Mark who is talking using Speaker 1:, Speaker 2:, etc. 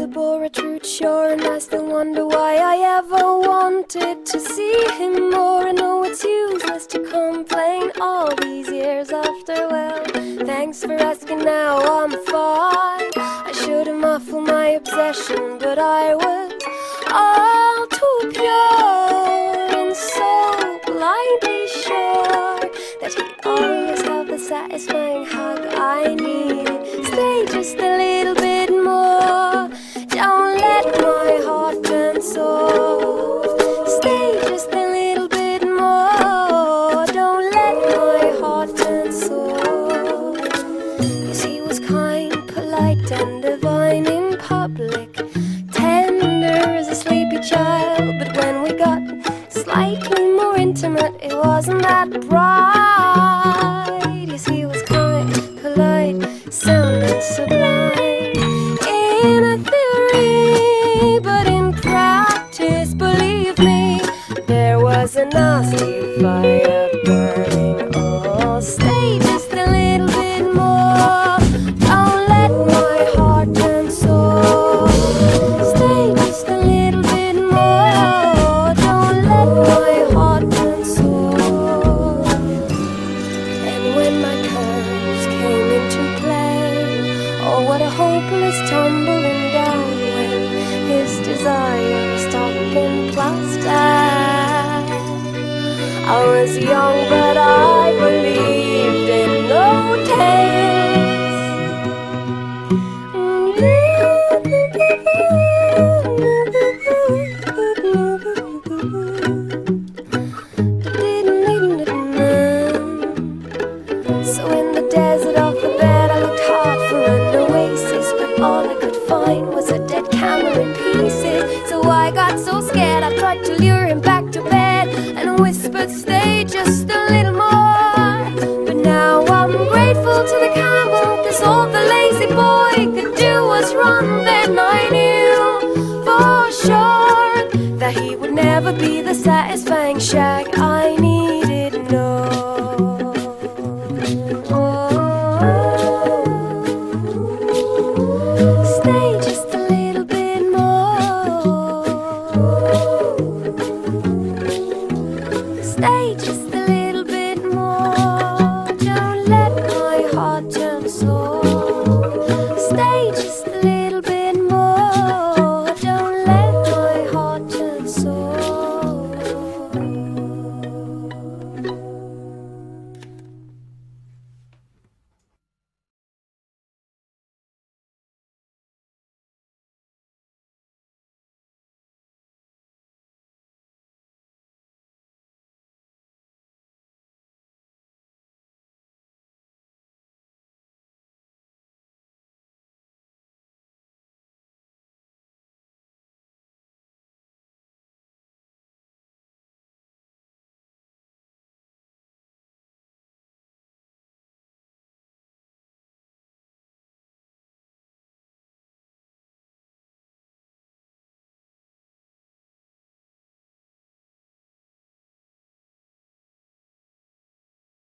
Speaker 1: the Boratrute shore, and I still wonder why I ever wanted to see him more. I know it's useless to complain all these years after. Well, thanks for asking, now I'm fine. I should have muffled my obsession, but I was all too pure and so blindly sure that he'd always have the satisfying hug I needed. Stay just a little bit more, don't let my heart turn sore. Stay just a little bit more, don't let my heart turn sore. Yes, he was kind, polite and divine in public, tender as a sleepy child, but when we got slightly more intimate, it wasn't that bright. Yes, he was kind, polite, sounding sublime in a theory, but in practice, believe me, there was a nasty fire burning. Oh, stay just a little bit more, don't let my heart turn sore. Stay just a little bit more, don't let my heart turn sore. And when my curves came into play, oh, what a hopeless tumbling down when his desire stopped in plaster. I was young, but I believed in no So in the desert off the bed, I looked hard for an oasis, but all I could find was a dead camel in pieces. So I got so scared, I tried to lure him back to bed and whispered, stay just a little more. But now I'm grateful to the camel, 'cause all the lazy boy could do was run. Then I knew for sure that he would never be the satisfying shag I needed, no. Stay just a little bit more. Stay just a little